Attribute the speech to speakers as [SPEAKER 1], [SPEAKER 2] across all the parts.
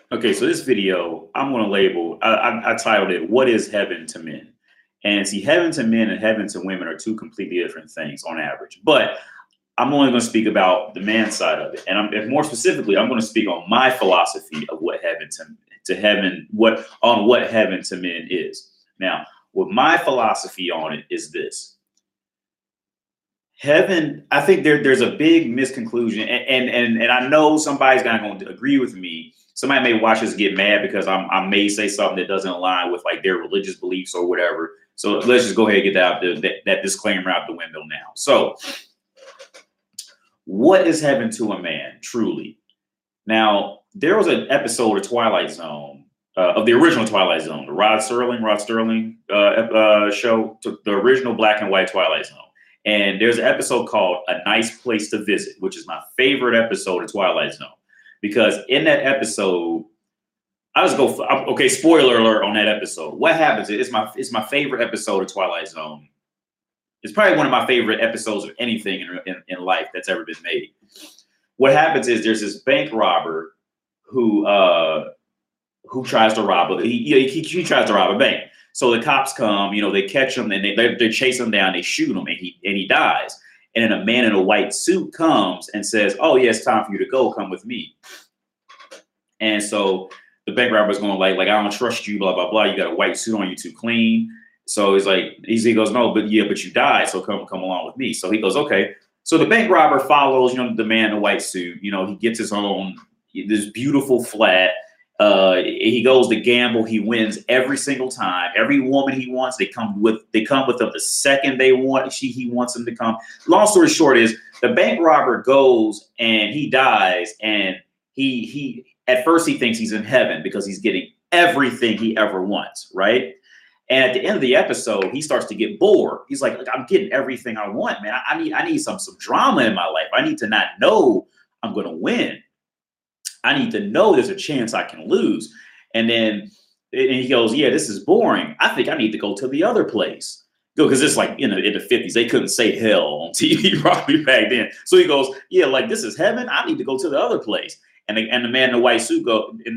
[SPEAKER 1] Okay, so this video I'm going to label. I titled it "What is Heaven to Men?" And see, heaven to men and heaven to women are two completely different things on average. But I'm only going to speak about the man side of it, and and more specifically, I'm going to speak on my philosophy of what heaven to heaven, what heaven to men is. Now, what my philosophy on it is this: heaven. I think there's a big misconclusion, and I know somebody's not going to agree with me. Somebody may watch us get mad because I may say something that doesn't align with like their religious beliefs or whatever. So let's just go ahead and get that disclaimer out the window now. So what is heaven to a man, truly? Now, there was an episode of Twilight Zone, of the original Twilight Zone, the Rod Sterling show, the original black and white Twilight Zone. And there's an episode called A Nice Place to Visit, which is my favorite episode of Twilight Zone. Because in that episode, okay, spoiler alert on that episode. What happens is it's my favorite episode of Twilight Zone. It's probably one of my favorite episodes of anything in life that's ever been made. What happens is there's this bank robber who tries to rob he tries to rob a bank. So the cops come, they catch him and they chase him down, they shoot him, and he dies. And then a man in a white suit comes and says, "Oh, yeah, it's time for you to go. Come with me." And so the bank robber's going like, "I don't trust you, blah, blah, blah. You got a white suit on, you too clean." So he's like, he goes, "No, but you died. So come along with me." So he goes, "Okay." So the bank robber follows, the man in the white suit. He gets his own, this beautiful flat. He goes to gamble. He wins every single time. Every woman he wants, they come with him the second he wants them to come. Long story short is the bank robber goes and he dies, and he at first he thinks he's in heaven because he's getting everything he ever wants, right? And at the end of the episode, he starts to get bored. He's like, "Look, I'm getting everything I want, man. I need some drama in my life. I need to not know I'm going to win. I need to know there's a chance I can lose." And he goes, "Yeah, this is boring. I think I need to go to the other place." Because it's like in the 50s, they couldn't say hell on TV probably back then. So he goes, "Yeah, like this is heaven. I need to go to the other place." And the man in the white suit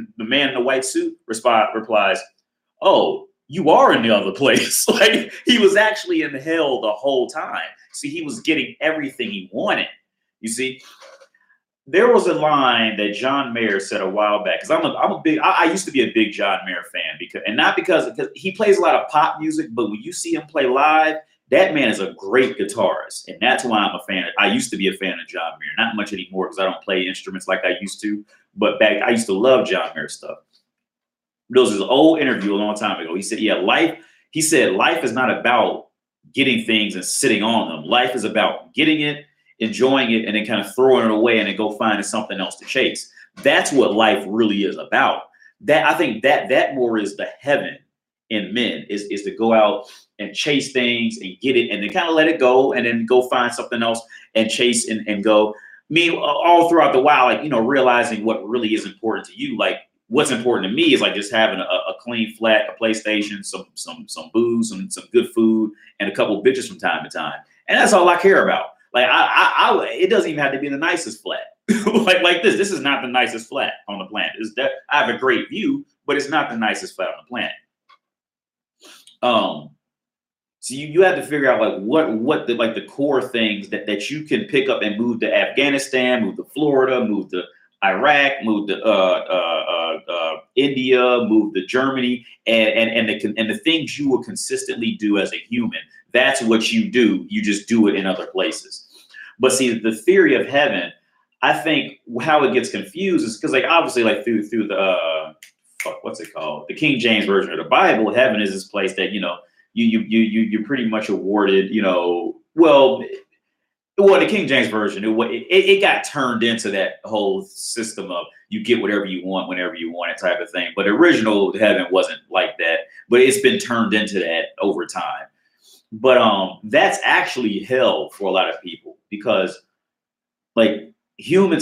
[SPEAKER 1] replies, "Oh, you are in the other place." Like he was actually in hell the whole time. See, he was getting everything he wanted. You see, there was a line that John Mayer said a while back, because I used to be a big John Mayer fan, because he plays a lot of pop music, but when you see him play live, that man is a great guitarist, and that's why I'm a fan. I used to be a fan of John Mayer, not much anymore because I don't play instruments like I used to, but back I used to love John Mayer stuff. There was this old interview a long time ago. He said, life is not about getting things and sitting on them. Life is about getting it, enjoying it, and then kind of throwing it away and then go finding something else to chase. That's what life really is about. I think that more is the heaven in men is to go out and chase things and get it and then kind of let it go and then go find something else and chase and go. All throughout the while, realizing what really is important to you. Like what's important to me is like just having a clean flat, a PlayStation, some booze, some good food, and a couple bitches from time to time. And that's all I care about. Like it doesn't even have to be the nicest flat. like this. This is not the nicest flat on the planet. I have a great view, but it's not the nicest flat on the planet. So you have to figure out like what the core things that you can pick up and move to Afghanistan, move to Florida, move to Iraq, move to India, move to Germany, and the things you will consistently do as a human. That's what you do. You just do it in other places. But see, the theory of heaven, I think how it gets confused is because like obviously like through the what's it called? The King James version of the Bible, heaven is this place that you're pretty much awarded. The King James version, it got turned into that whole system of you get whatever you want whenever you want it type of thing. But original heaven wasn't like that. But it's been turned into that over time. But that's actually hell for a lot of people because like humans,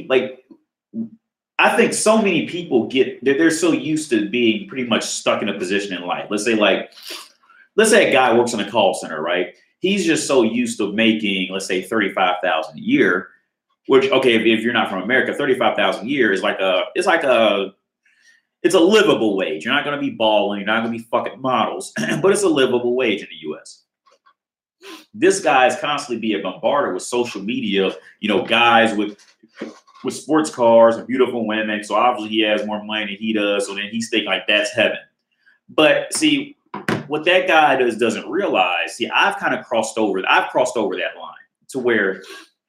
[SPEAKER 1] I think so many people they're so used to being pretty much stuck in a position in life. Let's say a guy works in a call center, right? He's just so used to making, let's say, $35,000 a year, which, okay, if you're not from America, $35,000 a year is like a It's a livable wage. You're not going to be balling. You're not going to be fucking models, but it's a livable wage in the U.S. This guy is constantly being bombarded with social media, guys with sports cars and beautiful women. So obviously he has more money than he does. So then he's thinking like that's heaven. But see, what that guy doesn't realize, I've kind of crossed over that line to where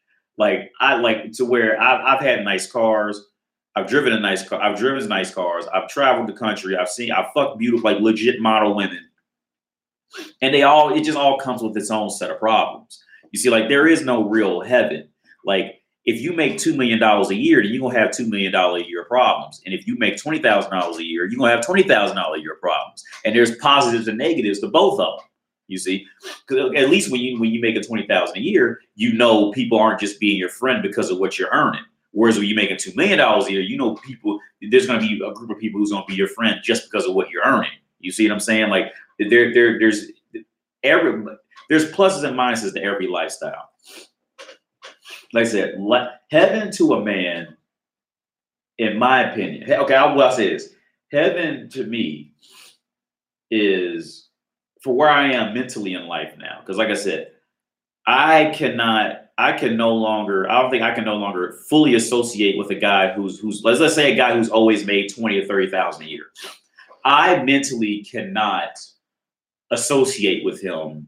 [SPEAKER 1] I've had nice cars. I've driven nice cars. I've traveled the country. I've fucked beautiful, like legit model women. And it just all comes with its own set of problems. You see, like there is no real heaven. Like if you make $2 million a year, then you're going to have $2 million a year problems. And if you make $20,000 a year, you're going to have $20,000 a year problems. And there's positives and negatives to both of them. You see, because at least when you make a $20,000 a year, people aren't just being your friend because of what you're earning. Whereas when you're making $2 million a year, there's going to be a group of people who's going to be your friend just because of what you're earning. You see what I'm saying? Like there's pluses and minuses to every lifestyle. Like I said, heaven to a man, in my opinion. Okay, I'll say this. Heaven to me is for where I am mentally in life now. Because like I said, I don't think I can no longer fully associate with a guy who's let's say a guy who's always made $20,000 or $30,000 a year. I mentally cannot associate with him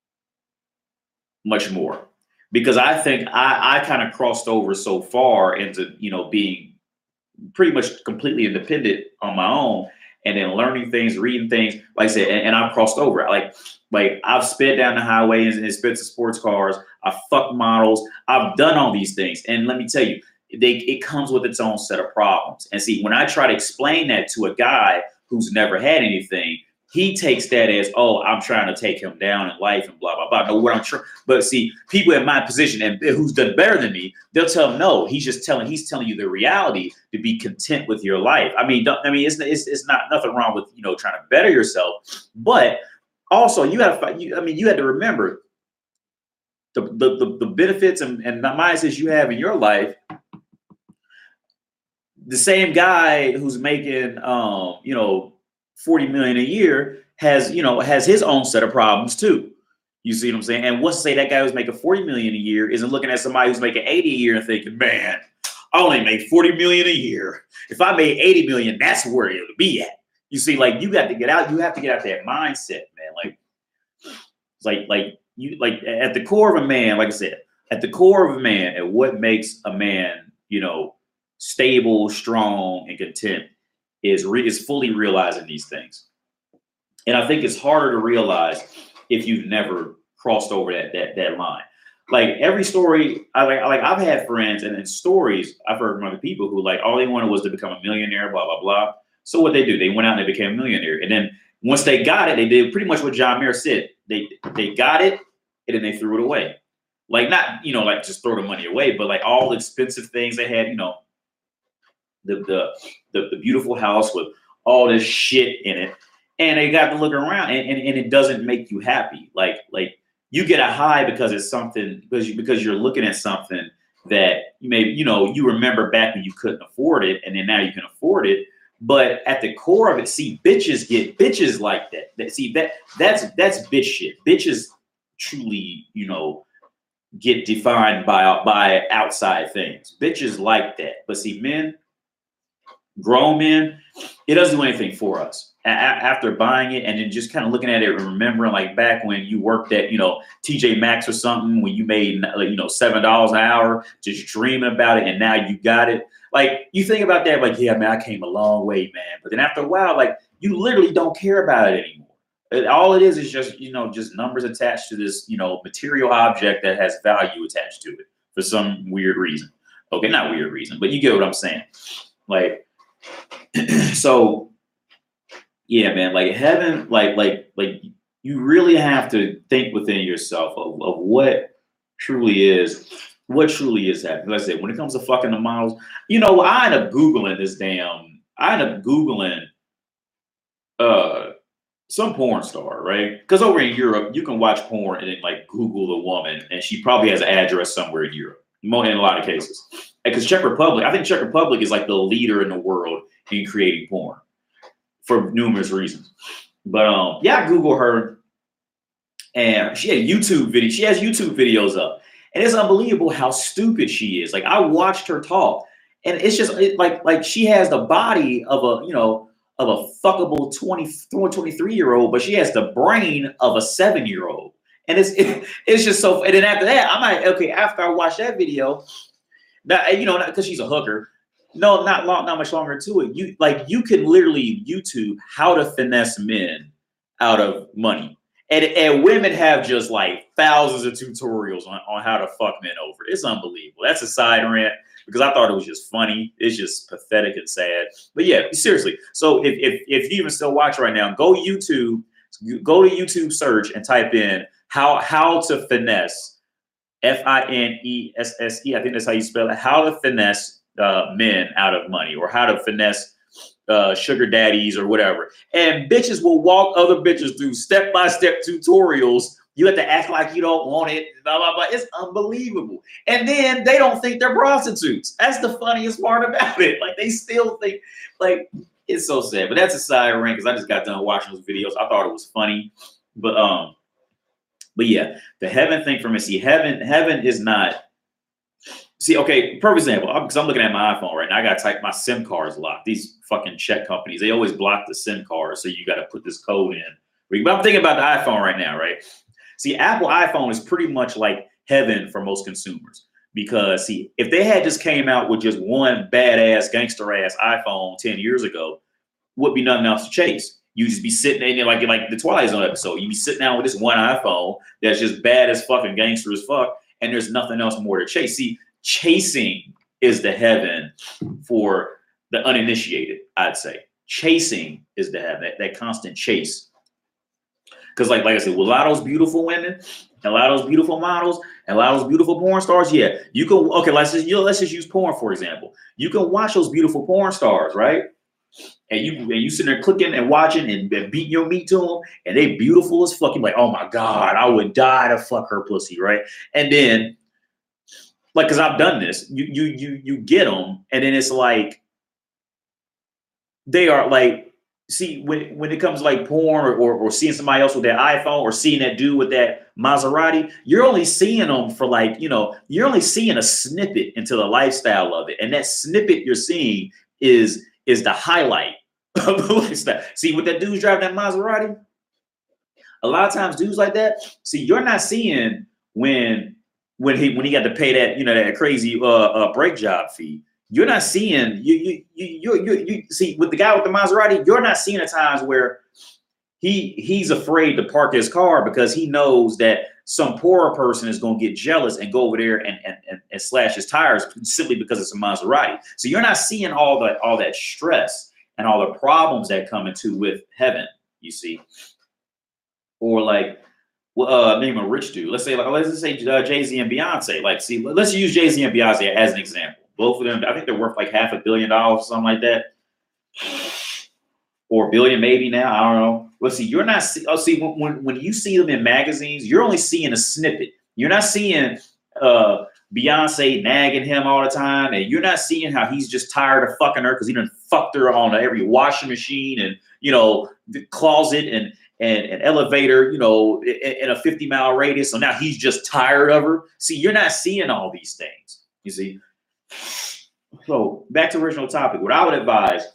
[SPEAKER 1] much more because I think I kind of crossed over so far into, being pretty much completely independent on my own and then learning things, reading things, like I said, and I've crossed over. Like I've sped down the highway in expensive sports cars. I've fucked models. I've done all these things. And let me tell you, it comes with its own set of problems. And see, when I try to explain that to a guy who's never had anything, he takes that as, oh, I'm trying to take him down in life and blah, blah, blah. No, what I'm sure. But see, people in my position and who's done better than me, they'll tell him, no, he's telling you the reality to be content with your life. It's not nothing wrong with, trying to better yourself. But also you had to remember the benefits and the mindsets you have in your life. The same guy who's making, 40 million a year has his own set of problems too. You see what I'm saying? And what's to say that guy who's making 40 million a year isn't looking at somebody who's making 80 a year and thinking, man, I only make 40 million a year. If I made 80 million, that's where it would be at. You see, like you have to get out that mindset, man. Like at the core of a man, like I said, at the core of a man and what makes a man, stable, strong, and content is fully realizing these things. And I think it's harder to realize if you've never crossed over that line. Like every story, I've had friends and then stories I've heard from other people who like all they wanted was to become a millionaire, blah, blah, blah. So what they do, they went out and they became a millionaire. And then once they got it, they did pretty much what John Mayer said. They got it and then they threw it away. Like not, like just throw the money away, but like all the expensive things they had, the beautiful house with all this shit in it. And they got to look around and it doesn't make you happy. Like you get a high because it's something, because you're looking at something that you remember back when you couldn't afford it. And then now you can afford it. But at the core of it, see, bitches like that. See, that's bitch shit. Bitches truly, get defined by outside things. Bitches like that. But see, men, grown men, it doesn't do anything for us. After buying it and then just kind of looking at it and remembering like back when you worked at, TJ Maxx or something, when you made $7 an hour, just dreaming about it. And now you got it. Like you think about that, like, yeah, man, I came a long way, man. But then after a while, like you literally don't care about it anymore. All it is just, just numbers attached to this, material object that has value attached to it for some weird reason. Okay, not weird reason, but you get what I'm saying. Like, so yeah, man, like heaven, like you really have to think within yourself of what truly is happening. Like I said, when it comes to fucking the models, I end up Googling some porn star, right? Because over in Europe, you can watch porn and then like Google the woman and she probably has an address somewhere in Europe, in a lot of cases. Because I think Czech Republic is like the leader in the world in creating porn. for numerous reasons. But yeah, I Google her, and she had YouTube videos. She has YouTube videos up, and it's unbelievable how stupid she is. Like I watched her talk, and it's just like she has the body of a fuckable 23-year-old, but she has the brain of a 7-year-old. And it's just so. And then after that, I'm like, okay. After I watched that video, not because she's a hooker. No, not much longer to it. You can literally YouTube how to finesse men out of money, and women have just like thousands of tutorials on how to fuck men over. It's unbelievable. That's a side rant because I thought it was just funny. It's just pathetic and sad. But yeah, seriously. So if you even still watch right now, go to YouTube search and type in how to finesse, FINESSE. I think that's how you spell it. How to finesse men out of money, or how to finesse sugar daddies or whatever. And bitches will walk other bitches through step-by-step tutorials. You have to act like you don't want it, blah, blah, blah. It's unbelievable. And then they don't think they're prostitutes. That's the funniest part about it. Like they still think, like, it's so sad. But that's a side rant because I just got done watching those videos. I thought it was funny. But yeah, the heaven thing for me. See, heaven is not. See, okay, perfect example. Because I'm looking at my iPhone right now. I got to type my SIM cards locked. These fucking check companies, they always block the SIM card, so you got to put this code in. But I'm thinking about the iPhone right now, right? See, Apple iPhone is pretty much like heaven for most consumers. Because see, if they had just came out with just one badass gangster ass iPhone 10 years ago, would be nothing else to chase. You just be sitting in there like the Twilight Zone episode. You be sitting down with this one iPhone that's just bad as fucking gangster as fuck, and there's nothing else more to chase. See, chasing is the heaven for the uninitiated, I'd say. Chasing is the heaven, that constant chase. Because like I said, with a lot of those beautiful women, and a lot of those beautiful models, and a lot of those beautiful porn stars, yeah, you can, okay, let's just use porn, for example. You can watch those beautiful porn stars, right? And you sitting there clicking and watching and beating your meat to them, and they beautiful as fuck. You're like, oh my God, I would die to fuck her pussy, right? And then, like, because I've done this, you get them, and then it's like, they are like, see, when it comes to like porn or seeing somebody else with that iPhone or seeing that dude with that Maserati, you're only seeing them for like, you're only seeing a snippet into the lifestyle of it. And that snippet you're seeing is the highlight of the lifestyle. See, with that dude's driving that Maserati, a lot of times dudes like that, see, you're not seeing when he got to pay that, that crazy brake job fee. You're not seeing you see with the guy with the Maserati, you're not seeing the times where he's afraid to park his car because he knows that some poorer person is going to get jealous and go over there and slash his tires simply because it's a Maserati. So you're not seeing all that stress and all the problems that come into with heaven, you see. Or like, name a rich dude. Let's just say Jay-Z and Beyonce. Like, see, let's use Jay-Z and Beyonce as an example. Both of them, I think they're worth like $500 million or something like that. Or $1 billion maybe now. I don't know. Let's see. You're not when you see them in magazines, you're only seeing a snippet. You're not seeing Beyonce nagging him all the time, and you're not seeing how he's just tired of fucking her because he done fucked her on every washing machine and the closet and an elevator, in a 50-mile radius. So now he's just tired of her. See, you're not seeing all these things. You see. So back to original topic. What I would advise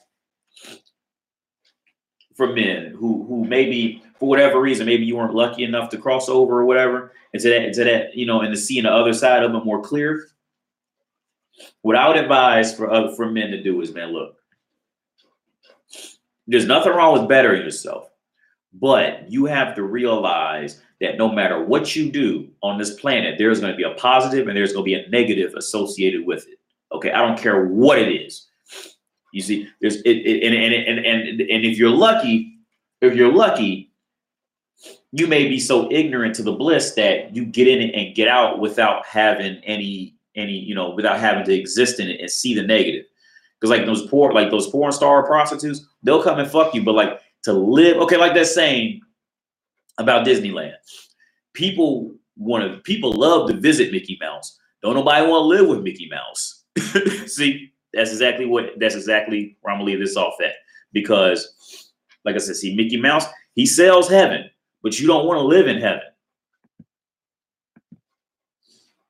[SPEAKER 1] for men who maybe for whatever reason, maybe you weren't lucky enough to cross over or whatever, into that, and to seeing the other side of it more clear. What I would advise for men to do is, man, look, there's nothing wrong with bettering yourself, but you have to realize that no matter what you do on this planet, there's going to be a positive and there's going to be a negative associated with it. Okay, I don't care what it is. You see, there's and if you're lucky, you may be so ignorant to the bliss that you get in it and get out without having any without having to exist in it and see the negative. Because like those porn star prostitutes, they'll come and fuck you, but like to live, okay, like that saying about Disneyland, people love to visit Mickey Mouse. Don't nobody want to live with Mickey Mouse. See, that's exactly where I'm gonna leave this off at, because like I said, see Mickey Mouse, he sells heaven, but you don't want to live in heaven.